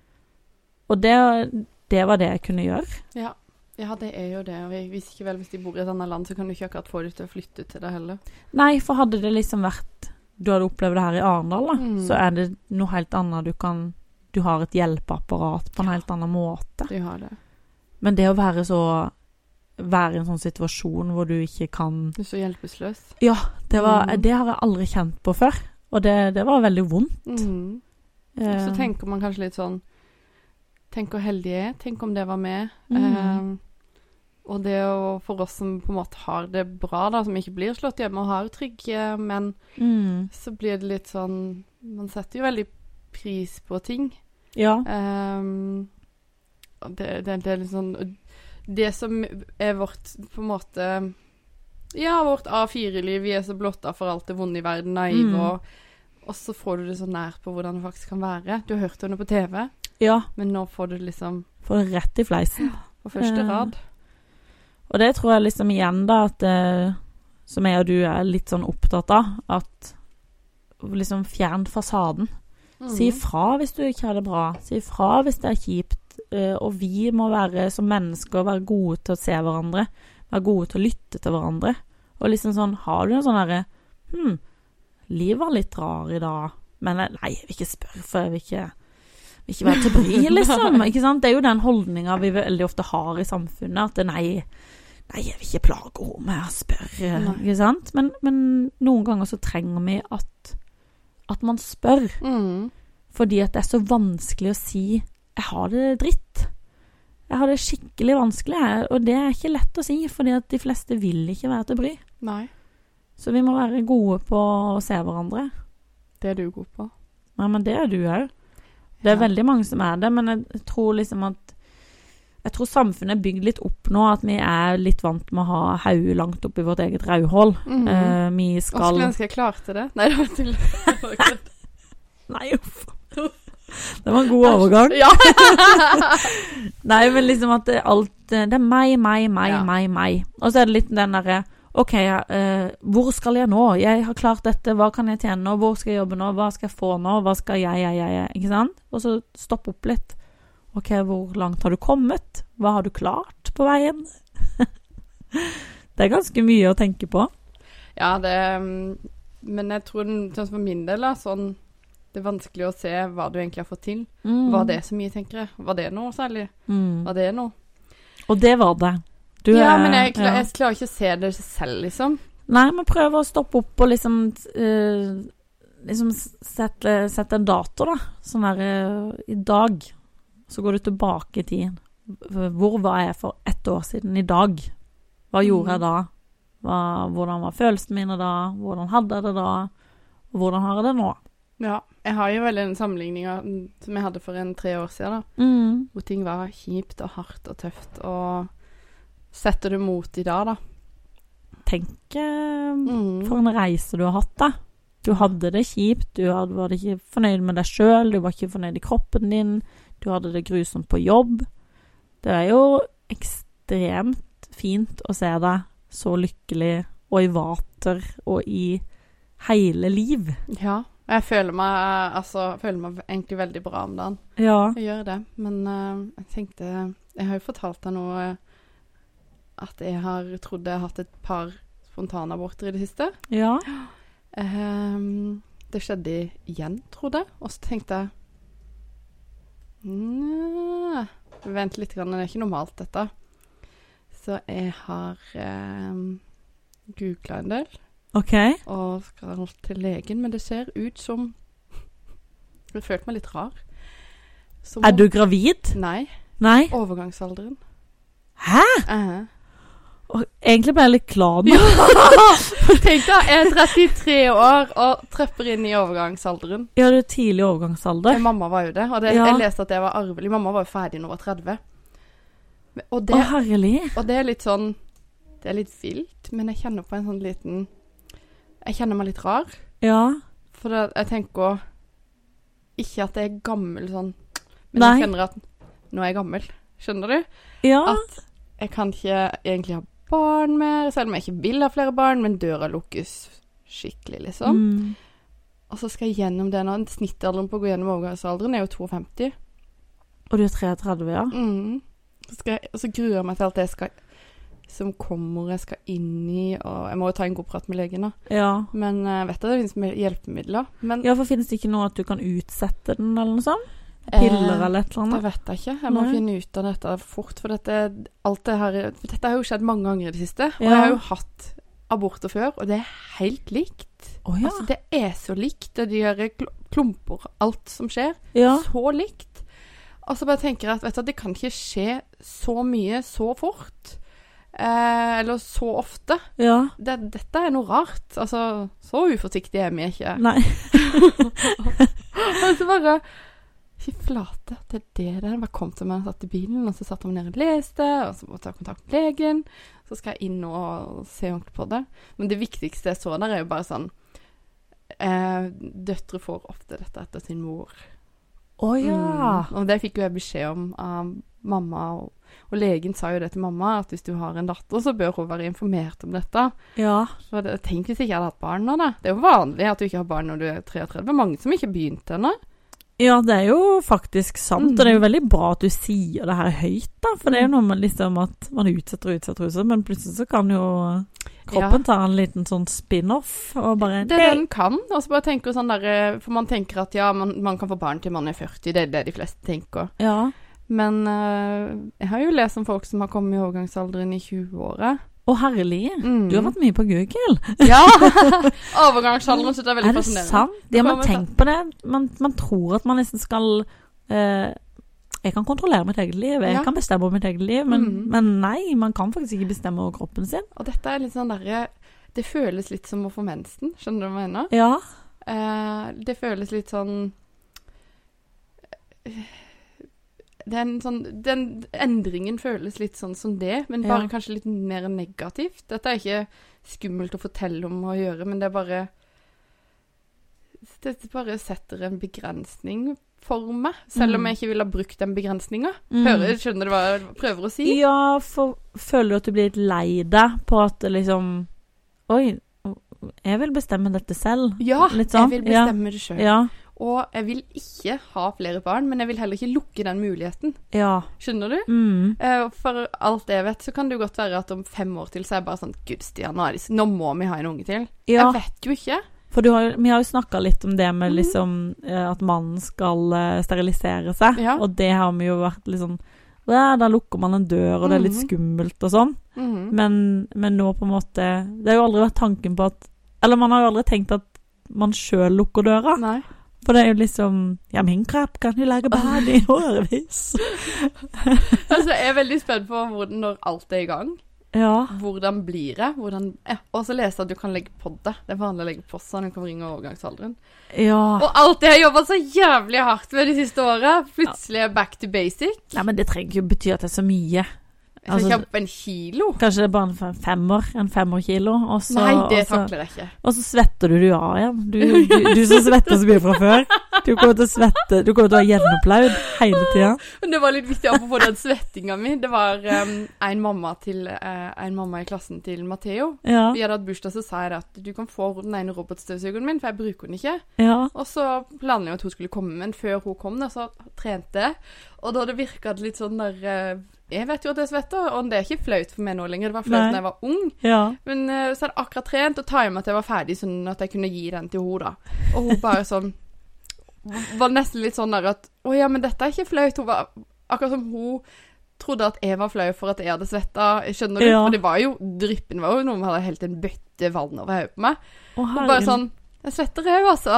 Og det, det var det jeg kunne gjøre. Ja. Ja, det er jo det. Og jeg visste ikke vel, hvis de bor i et annet land, så kan du ikke akkurat få dem til å flytte til det heller. Nei, for hadde det liksom vært, du hadde opplevd det her i Arendal da, Mm. så er det noe helt annet du kan, du har et hjelpeapparat på en Ja. helt annen måte. Du har det. Men det å være så, være i en sånn situasjon hvor du ikke kan, Du er så hjelpeløs. ja, det, var, Mm. det har jeg aldri kjent på før. Og det, det var veldig vondt. Mm. Eh, Så tenker man kanskje litt sånn, tenk hvor heldig jeg er, tenk om det var med. Mm. Eh, og det å, for oss som på en måte har det bra da, som ikke blir slått hjemme og har trygge, men mm, så blir det litt sånn, man setter jo veldig pris på ting. ja, Um, og det, det, det er litt sånn, det som er vårt, på en måte, ja, vårt A fire-liv, vi er så blotta for alt det vonde i verden, naiv, Mm. og, og så får du det så nært på hvordan det faktisk kan være. Du har hørt det på T V, ja, men nå får du det liksom får det rett i fleisen. på første Eh, rad. Og det tror jeg liksom igjen da, at eh, som jeg og du er litt sånn opptatt av, at liksom fjern fasaden. Mm. Si ifra hvis du ikke har det bra. Si ifra hvis det er kjipt. eh, Og vi må være som mennesker, være gode til å se hverandre. Være gode til å lytte til hverandre. Og liksom sånn, har du en sånn derre Hm, livet var litt rar i dag. Men jeg- nei, jeg vil ikke spørre, for jeg vil ikke, vil ikke være til bry, liksom. Ikke sant? Det er jo den holdningen vi veldig ofte har i samfunnet, at det, nei, nei, jeg vil ikke plage henne med å spørre, Nei. ikke sant? Men, men noen ganger så trenger vi at, at man spør. Mm. Fordi at det er så vanskelig å si jeg har det dritt. Jeg har det skikkelig vanskelig her, og det er ikke lett å si, fordi at de fleste vil ikke være til bry. Nei, Så vi må være gode på å se hverandre. det er du god på. Ja, men det er du òg. Det er Ja. veldig mange som er det, men jeg tror liksom at jeg tror samfunnet er bygd litt opp nå, at vi er litt vant med å ha hodet langt opp i vårt eget rauhold. Mhm. Eh, vi Og skal skulle ønske jeg klarte det. Nei, det var til... Nei, uff. Det var en god overgang. Ja. Nei, men liksom at det, alt Det er meg, meg, meg, Ja. meg, meg. Og så er det litt den derre OK, eh, hvor skal jeg nå? Jeg har klart dette, hva kan jeg tjene nå? Hvor skal jeg jobbe nå? Hva skal jeg få nå? Hva skal jeg, jeg, jeg, jeg? Ikke sant? Og så stopp opp litt. OK, hvor langt har du kommet? Hva har du klart? mat på veien. Det er ganske mye å tenke på. Ja, det Men jeg tror den, sånn for min del, da, sånn det er vanskelig å se hva du egentlig har fått til. Mm. Var det så mye, tenker jeg? Var det noe særlig? Mm. Var det noe? Og det var det. Du ja, er, men jeg, klar, ja. jeg klarer ikke å se det selv, liksom. Nei, men prøv å stoppe opp og liksom uh, liksom sette, sette en dato, da. Sånn der uh, i dag. Så går du tilbake i tiden. Hvor var jeg for ett år siden i dag? Hva gjorde jeg da? Hva, hvordan var følelsene mine da? Hvordan hadde jeg det da? Og hvordan har jeg det nå? Ja, jeg har jo veldig en sammenligning som jeg hadde for en tre år siden, da. Mm. Hvor ting var kjipt og hardt og tøft, og setter du mot i dag, da. Tenk uh, Mm. for en reise du har hatt, da. Du hadde det kjipt, du hadde, var ikke fornøyd med deg selv, du var ikke fornøyd i kroppen din, du hadde det grusomt på jobb. Det er jo ekstremt fint å se deg så lykkelig og i vater og i hele liv. Ja, jeg føler meg, altså, føler meg egentlig veldig bra om dagen. Ja. Jeg gjør det, men uh, jeg tenkte, jeg har jo fortalt deg noe, at jeg har trodd jeg har hatt et par spontanaborter i det siste. Ja. Um, det skjedde igjen, trodde jeg, og så tenkte jeg, Nei, vent litt, det er ikke normalt dette. Så jeg har um, googlet en del, Ok. og skal til legen, men det ser ut som jeg følte meg litt rar. Som Er om- du gravid? Nei, Nei. overgangsalderen. Hæ? Uh-huh. Og egentlig ble jeg litt glad nå. Tenk da, jeg er trettitre år og trøpper inn i overgangsalderen. Ja, du er tidlig overgangsalder. Mamma var jo det, og det, Ja. jeg leste at det var arvelig. Mamma var jo ferdig når hun var tretti. Men- Og Å, det, herlig. og det er litt sånn, det er litt vilt, men jeg kjenner på en sånn liten, jeg kjenner meg litt rar. Ja. For det, jeg tenker ikke at jeg er gammel sånn, men Nei. jeg kjenner at nå er jeg gammel. Skjønner du? Ja. At jeg kan ikke egentlig ha barn mer, selv om jeg ikke vil ha flere barn, men døra lukkes skikkelig, liksom. Mm. Og så skal jeg gjennom det nå. Snittalderen på å gå gjennom overgangsalderen er jo femtito. Og du er treogtretti, ja. Mm. Så, skal jeg, og så gruer jeg meg til alt det jeg skal, som kommer, jeg skal inn i, og jeg må jo ta en god prat med legen da. Ja. Men jeg vet at det finnes hjelpemidler. Men Ja, for finnes det ikke noe at du kan utsette den, eller noe sånt? Piller eh, eller et eller det annet? vet jeg ikke. Jeg må Nei. finne ut av dette fort, for dette, alt det her, for dette har jo skjedd mange ganger i det siste, og Ja. jeg har jo hatt aborter før, og det er helt likt. Å ja. Altså, det er så likt, og de gjør kl- klumper, alt som skjer, Ja. så likt. Og så bare tenker jeg at, vet du, det kan ikke skje så mye så fort, eh, eller så ofte. Ja. Det, dette er noe rart. Altså, så uforsiktig er vi ikke. Nei. Og så bare, fy flate, det er det det er. Jeg bare kom til meg og satt i bilen, og så satt jeg meg ned og leste, og så måtte jeg ta kontakt med legen. Så skal jeg inn og se ordentlig på det. Men det viktigste jeg så der er jo bare sånn, eh, døtre får ofte dette etter sin mor. Å ja. Mm. Og det fikk jo jeg beskjed om av mamma, og, og legen sa jo det til mamma, at hvis du har en datter, så bør hun være informert om dette. Ja. Så det, tenk hvis jeg ikke hadde hatt barn nå da. Det er jo vanlig at du ikke har barn når du er treogtretti. Det er mange som ikke begynte ennå. Ja, det er jo faktisk sant, Mm. og det er jo veldig bra at du sier det her høyt, da, for det er jo noe med liksom at man utsetter og utsetter og utsetter, men plutselig så kan jo kroppen ta en liten sånn spin-off, og bare... Det er det den kan, og så bare tenker sånn der, for man tenker at ja, man, man kan få barn til man er førti, det er det de fleste tenker. Ja. Men uh, jeg har jo lest om folk som har kommet i overgangsalderen i tjue-året. Å, herlig. Mm. Du har vært mye på Google. Ja! Overgangsalderen synes jeg er veldig Er det fascinerende. sant? Ja, men Kommer tenk på det. Man, man tror at man nesten skal... eh, jeg kan kontrollere mitt eget liv, jeg Ja. kan bestemme over mitt eget liv, men, Mm. men nei, man kan faktisk ikke bestemme over kroppen sin. Og dette er litt sånn der, det føles litt som å få mensen, skjønner du hva jeg mener? Ja. Eh, det føles litt sånn det er en sånn, den endringen føles litt sånn som det, men bare Ja. kanskje litt mer negativt. Dette er ikke skummelt å fortelle om å gjøre, men det er bare det bare setter en begrensning for meg, selv om Mm. jeg ikke ville ha brukt den begrensningen. Mm. Hører, skjønner du hva jeg prøver å si? Ja, for føler du at du blir litt lei deg på at det liksom, oi, jeg vil bestemme dette selv. Ja, Litt sånn, jeg vil bestemme det selv. Ja, Og jeg vil ikke ha flere barn, men jeg vil heller ikke lukke den muligheten. Ja. Skjønner du? Mm. Eh, For alt det jeg vet, så kan det jo godt være at om fem år til, så er jeg bare sånn, Gud, Stian, nå, er det, nå må vi ha en unge til. Ja. Jeg vet jo ikke. For du har, vi har jo snakket litt om det med liksom, eh, at mannen skal eh, sterilisere seg, Ja. og det har vi jo vært litt sånn, ja, da lukker man en dør, og det er litt Mhm. skummelt og sånn. Mhm. Men, men nå på en måte, det har jo aldri vært tanken på at, eller man har jo aldri tenkt at man selv lukker døra. Nei. For det er jo liksom, ja, min kropp kan jo lage barn i årevis. Altså, jeg er veldig spent på hvordan, når alt er i gang. Ja. Hvordan blir det? Hvordan, ja. Og så leser jeg at du kan legge på det. Det er vanlig å legge på så du kan ringe overgangsalderen. Ja. Og alt det jeg har jobbet så jævlig hardt med de siste årene, plutselig er back to basic. Nei, men det trenger ikke bety at det er så mye. Jeg skal Altså, kjøpe en kilo. Kanskje det er bare en femmer, en femmerkilo, og så, Nei, det og så, takler jeg ikke. og så svetter du du av igjen. Du, du, du som svetter så mye fra før. Du kommer til å svette, du kommer til å ha gjennomplaud hele tiden. Men det var litt viktig å få den svettinga mi. Det var um, en, mamma til, uh, en mamma i klassen til Matteo. Ja, Vi hadde hatt bursdag, så sa jeg at du kan få den ene robotstøvsugeren min, for jeg bruker den ikke. ja, Og så planla jeg at hun skulle komme, men før hun kom, da, så trente jeg. Og da det virket litt sånn der uh, Jeg vet jo at jeg svetter, og det er ikke flaut for meg nå lenger. Det var flaut Nei. da jeg var ung. ja. Men uh, så hadde jeg akkurat trent, og timet at jeg var ferdig, sånn at jeg kunne gi den til henne, da. Og hun bare sånn var nesten litt sånn der at å ja, men dette er ikke flaut. Hun var akkurat som hun trodde at jeg var flau for at jeg hadde svetta. Skjønner du? Ja. For det var jo dryppen var jo noe vi hadde helt en bøtte vann over hodet på meg. Å, Og bare herregud. sånn jeg svetter jeg, altså.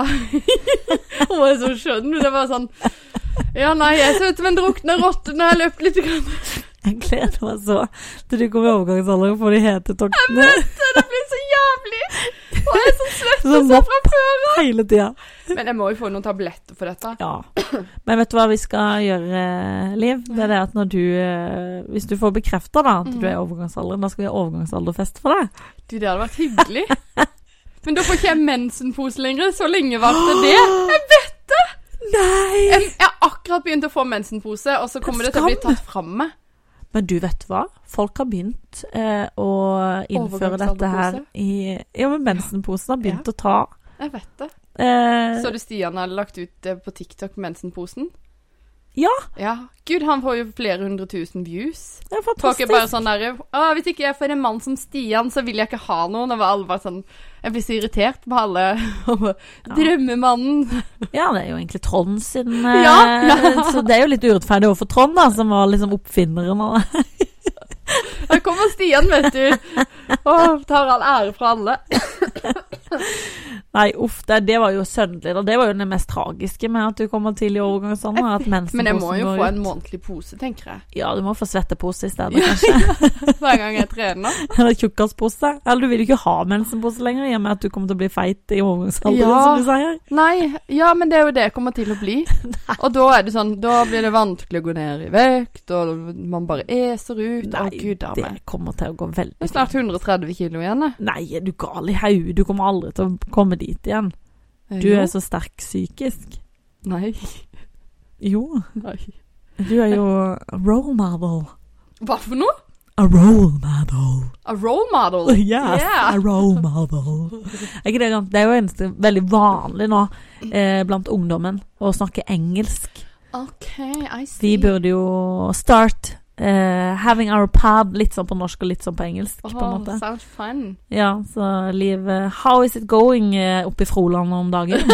Hun var så skjønn. Det var sånn ja, nei, jeg ser ut som en drukne rotte når jeg har løpt litt. Grann. Jeg gleder meg så til du kommer i overgangsalderen for de hete toktene. Det blir så jævlig. Og jeg er så svett Så og så mopp. fra før. Hele tiden. Men jeg må jo få noen tabletter for dette. Ja. Men vet du hva vi skal gjøre, Liv? Det er det at når du, eh, hvis du får bekreftet da, at du er i overgangsalderen, da skal vi ha overgangsalderfest for deg. Du, det hadde vært hyggelig. Men da får ikke jeg mensenpose lenger. Så lenge varte det. Jeg vet det! Nei! Jeg, jeg har akkurat begynt å få mensenpose, og så kommer det til å bli tatt fram med. Men du vet hva? Folk har begynt eh, å innføre dette her i... Ja, men mensenposen har begynt Ja. å ta... Jeg vet det. Eh, Så du Stian hadde lagt ut eh, på TikTok mensenposen? ja, Ja. Gud, han får jo flere hundre tusen views. det er Folk fantastisk. er bare sånn der, «Å, hvis ikke jeg får en mann som Stian, så vil jeg ikke ha noen». Og alle bare sånn, jeg blir så irritert på alle. Drømmemannen. Ja, det er jo egentlig Trond sin... Eh, Ja, ja. Så det er jo litt urettferdig overfor Trond da, som var liksom oppfinneren av det. Her kommer Stian, vet du. Og tar all ære fra alle. Nei, uff, det, det var jo sønnelig, og det var jo det mest tragiske med at du kommer til i overgangsalderen, at mensenposen Men jeg må jo går få ut. en månedlig pose, tenker jeg. Ja, du må få svettepose i stedet, kanskje. Hver gang jeg trener. Eller tjukkaspose. Eller du vil jo ikke ha mensenpose lenger, i og med at du kommer til å bli feit i overgangsalderen, Ja. som du sier. Nei, ja, men det er jo det jeg kommer til å bli. Og da er det sånn, da blir det vanskelig å gå ned i vekt, og man bare eser ut. Å, Nei, Gud, da, det men. kommer til å gå veldig Det er snart hundre og tretti kilo igjen, jeg. Nei, er du gal i haug? Du kommer aldri til å komme dit igjen. Du Jo. er så sterk psykisk. Nei. Jo, Nei. du er jo a role model. Hva for noe? A role model. A role model? Yes, Yeah. a role model. Er ikke det, galt? Det er jo eneste veldig vanlig nå eh, blant ungdommen å snakke engelsk. Ok, I see. Vi burde jo start eh, having our pub litt sånn på norsk og litt sånn på engelsk, på en Oh, måte. sounds fun. Ja, så Liv, eh, how is it going eh, oppe i Froland om dagen?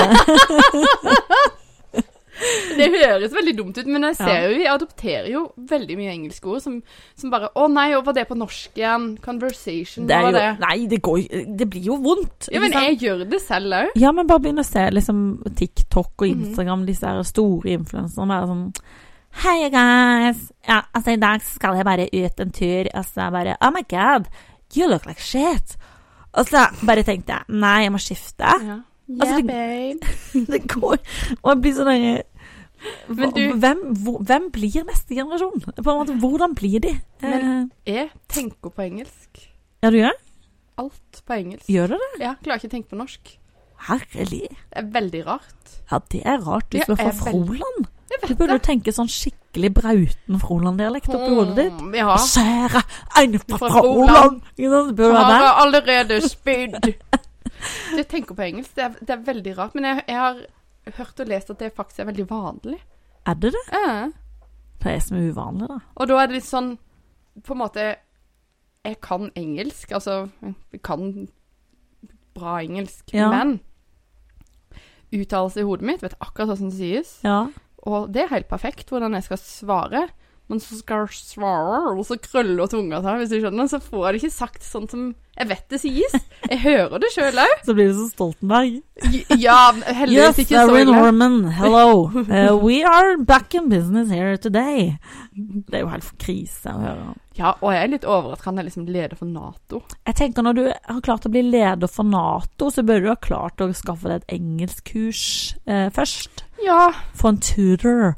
Det høres veldig dumt ut, men jeg ser Ja. jo, jeg adopterer jo veldig mye engelske ord som, som bare, å nei, og var det på norsk igjen? Conversation, Det hva er var jo, det? nei, det, går, det blir jo vondt. Ja, men ikke sant? jeg gjør det selv også. Ja, men bare begynn å se liksom TikTok og Mhm. Instagram, disse her store influenserne, bare sånn, hei guys, ja, altså i dag skal jeg bare ut en tur, og så bare, oh my god, you look like shit. Og så bare tenkte jeg, nei, jeg må skifte. Ja, Altså, yeah, det- babe. Det går, og jeg blir sånn der, Men du- hvem, hvor, hvem blir neste generasjon? På en måte, hvordan blir de? Men- Eh, Jeg tenker på engelsk. ja, du gjør? Alt på engelsk. Gjør du det? Ja, klarer ikke å tenke på norsk. Herlig. Det er veldig rart. Ja, det er rart. Du Det som er er fra veldig- Froland. Jeg Du vet burde jo det. tenke sånn skikkelig brauten Froland-dialekt oppi hodet ditt. Mm, Ja, Sære, en fra Fra Froland. Ikke sant? Det burde være har det. allerede spydd. Jeg tenker på engelsk. Det er, det er veldig rart. Men jeg, jeg har hørt og lest at det faktisk er veldig vanlig. Er det det? Ja. Det er som er uvanlig, da. Og da er det litt sånn, på en måte, jeg kan engelsk, altså, jeg kan bra engelsk, Ja. men uttalelse i hodet mitt, vet akkurat hva som sies, Ja. og det er helt perfekt hvordan jeg skal svare, men så skal jeg svare, og så krøller tunga seg, hvis du skjønner, så får jeg det ikke sagt sånn som jeg vet det sies. Jeg hører det selv også. Så blir det så Stoltenberg. Ja, heldigvis Yes, ikke så Erin ille. Norman, hello. Uh, we are back in business here today. Det er jo helt for krise å høre. Ja, og jeg er litt over at han er liksom leder for NATO. Jeg tenker når du har klart å bli leder for NATO, så bør du ha klart å skaffe deg et engelskkurs eh, først. Ja. For en tutor.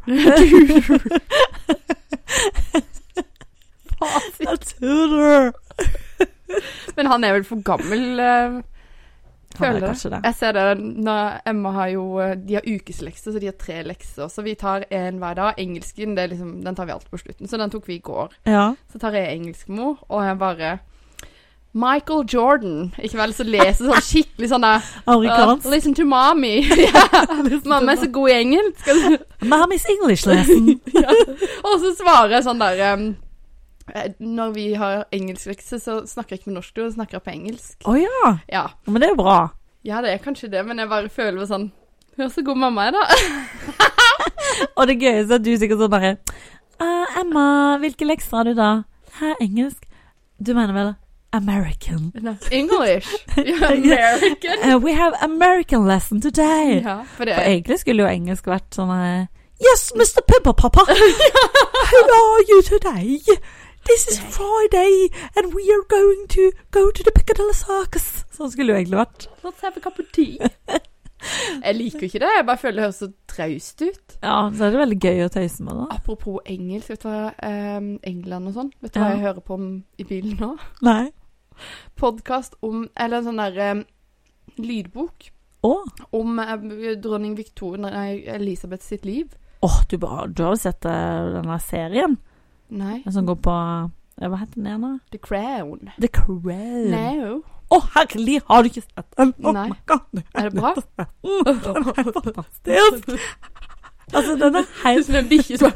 En tutor. Men han er vel for gammel, uh, Han er føler kanskje det. jeg. ser det, når Emma har jo, uh, de har ukeslekser, så de har tre lekser, så vi tar en hver dag. Engelsken, det er liksom, den tar vi alt på slutten, så den tok vi i går. Ja. Så tar jeg engelskmor, og jeg bare, Michael Jordan, ikke vel, så leser sånn skikkelig sånn der, Amerikansk. uh, listen to mommy. Ja, mamma er så god i engelsk. Mommy's English lesson. Ja. Og så svarer jeg sånn der, um, når vi har engelsklekse, så snakker jeg ikke med norsk, du snakker jeg på engelsk. Å ja. Ja. Men det er jo bra. Ja, det er kanskje det, men jeg bare føler meg sånn, hør så god mamma er da. Og det gøyeste er at du sikkert sånn der, uh, Emma, hvilke lekser har du da? Hæ, engelsk? Du mener vel American? English. Ja, American. Uh, we have American lesson today. Ja, for det For er... egentlig skulle jo engelsk vært sånn uh, Yes, mister Pippa Papa. How are you today? This is Friday, and we are going to go to the Piccadilly Circus. Sånn skulle jo egentlig vært. Let's have a cup of tea. Jeg liker ikke det, jeg bare føler det høres så traust ut. Ja, så er det veldig gøy å tøyse med det. Apropos engelsk, vet du hva, um, England og sånn, vet du hva Ja. jeg hører på om i bilen nå? Nei. Podcast om, eller en sånn der um, lydbok Åh, om uh, dronning Victoria, nei, Elisabeth sitt liv. Åh, du, bare- du har jo sett uh, denne serien? Nei, Den som går på, uh, hva heter den igjen da? The Crown. The Crown. No. Åh, herlig, har du ikke sett den? Åh, Nei. my God. Er det bra? Mm, den er helt fantastisk. Altså, den er helt... Tusen en bikkje som...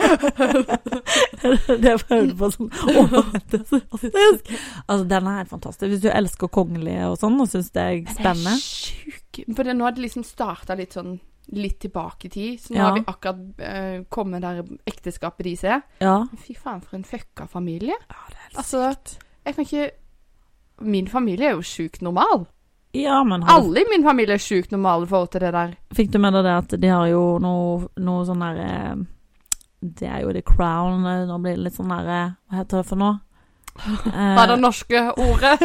Det jeg prøvde på sånn, åh, det er så fantastisk. Altså, den er helt fantastisk. Hvis du elsker kongelige og sånn, og synes det er spennende. Den er sjuk. For det, nå har det liksom startet litt sånn, litt tilbake i tid. Så nå Ja. har vi akkurat uh, kommet der ekteskapet de ser. Ja. Fy faen, for en fucka familie. Ja, det er helt Altså, sykt. jeg kan ikke... Min familie er jo sjukt normal. Ja, men har du, Alle i min familie er sjukt normale i forhold til det der. fikk du med deg det at de har jo noe, noe sånn der, eh, det er jo The Crown, eh, nå blir det litt sånn der, eh, hva heter det for noe? Hva er det norske ordet?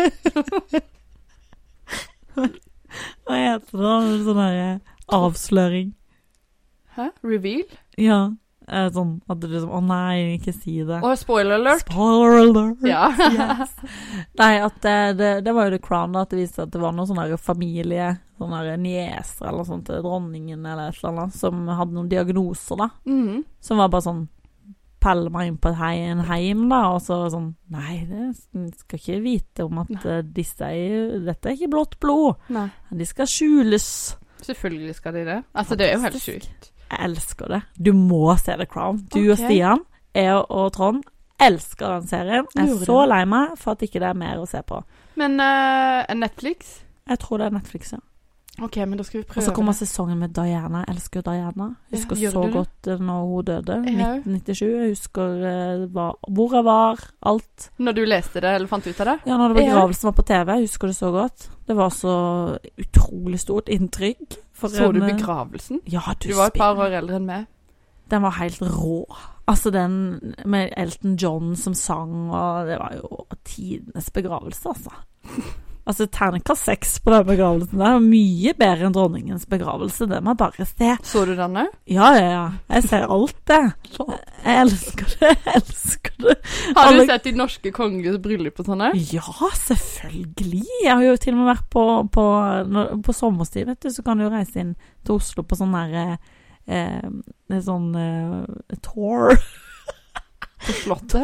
Hva heter det? Sånn der eh, avsløring. Hæ? Reveal? Ja, eh, sånn at det liksom, å nei, ikke si det. Og spoiler alert? Spoiler alert. Ja. Yes. Nei, at det, det, det var jo The Crown da, at det viste at det var noen sånne der familie, sånne der nieser eller sånt til dronningen eller et eller annet, som hadde noen diagnoser da, Mhm. som var bare sånn, pelle meg inn på et hei, en heim da, og så sånn, nei, det skal ikke vite om at eh, disse er, dette er ikke blått blod, Nei. de skal skjules. Selvfølgelig skal de det. Altså, det er jo helt Fantastisk. sjukt. Jeg elsker det. Du må se The Crown. Du og Ok. Stian, jeg og Trond, elsker den serien. Jeg er Gjorde så det. lei meg for at ikke det er mer å se på. Men uh, Netflix? Jeg tror det er Netflix, ja. Ok, men da skal vi Og prøve så kommer det. sesongen med Diana. Jeg elsker jo Diana. Jeg husker Ja, gjør så du det? godt eh, når hun døde. Jeg òg. nitten nittisju. Jeg husker eh, hva, hvor jeg var, alt. Når du leste det, eller fant ut av det? Ja, når det Ja. begravelsen var på T V, jeg husker det så godt. Det var så utrolig stort inntrykk. For Så du en, eh, begravelsen? Ja, du, Du var et par spiller. år eldre enn meg. Den var helt rå. Altså den med Elton John som sang, og det var jo tidenes begravelse, altså. Altså terningkast seks på den begravelsen der, var mye bedre enn dronningens begravelse, det må jeg bare se. Så du den òg? Ja, ja, ja. Jeg ser alt det. Jeg elsker det, jeg elsker det. Har Alle- du sett de norske kongers bryllup og sånn òg? Ja, selvfølgelig. Jeg har jo til og med vært på, på, når- på sommerstid, vet du, så kan du jo reise inn til Oslo på sånn der, eh, eh, sånn eh, tour. på slottet.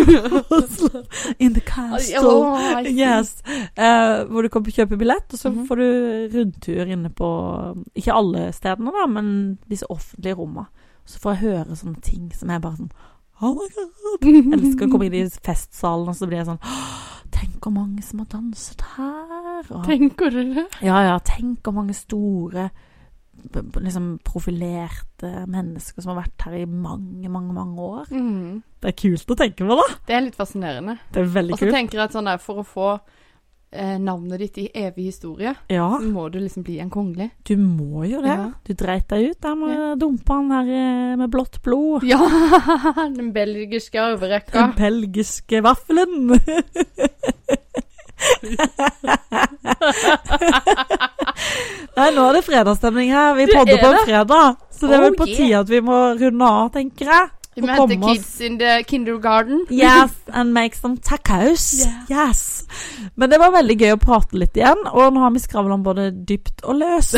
In the castle. Oh, yes. Uh, hvor du kan kjøpe billett, og så Mhm. får du rundtur inne på, ikke alle stedene da, men disse offentlige rommene. Så får jeg høre sånne ting som er bare sånn, oh my god. Jeg elsker å komme inn i festsalen, og så blir jeg sånn, tenk hvor mange som har danset her. Og, Tenker du det? ja, ja, tenk hvor mange store, b- b- liksom profilerte mennesker som har vært her i mange, mange, mange år. Mm. Det er kult å tenke på, da. Det er litt fascinerende. Det er veldig Og så kult. tenker jeg at sånn der, for å få eh, navnet ditt i evig historie, Ja, så må du liksom bli en kongelig. du må jo det. Ja. Du dreit deg ut der med Ja. dumpa han her eh, med blått blod. Ja, den belgiske arverekka. Den belgiske vaffelen. Nei, nå er det fredagsstemning her. Vi Det podder er på en det. fredag, så det er Oh, vel på yeah. tide at vi må runde av, tenker jeg. Vi Og må hente komme oss- kids in the kindergarten. Yes, and make some tacos. Yeah. Yes. Men det var veldig gøy å prate litt igjen, og nå har vi skravlet om både dypt og løst.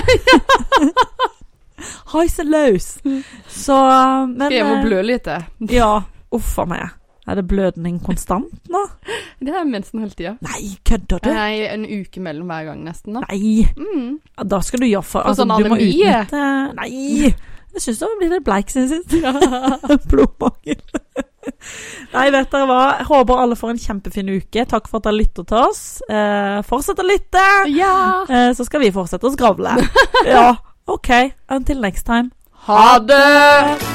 Heis og løs. Så, men... Skal jeg må eh, blø litt det. Ja, uffa meg. Er det blødning konstant nå? Det er mensen hele tiden. Nei, kødder du? Nei, en uke mellom hver gang nesten da. Nei, Mm. ja, da skal du gjøre for... For sånn du må anemi? utnytte... Nei, jeg synes det blir litt bleik siden sist. Blodmangel. Nei, vet dere hva? Jeg håper alle får en kjempefin uke. Takk for at dere lytter til oss. Eh, fortsett å lytte! Ja! Eh, så skal vi fortsette å skravle. Ja, ok. Until next time. Ha det!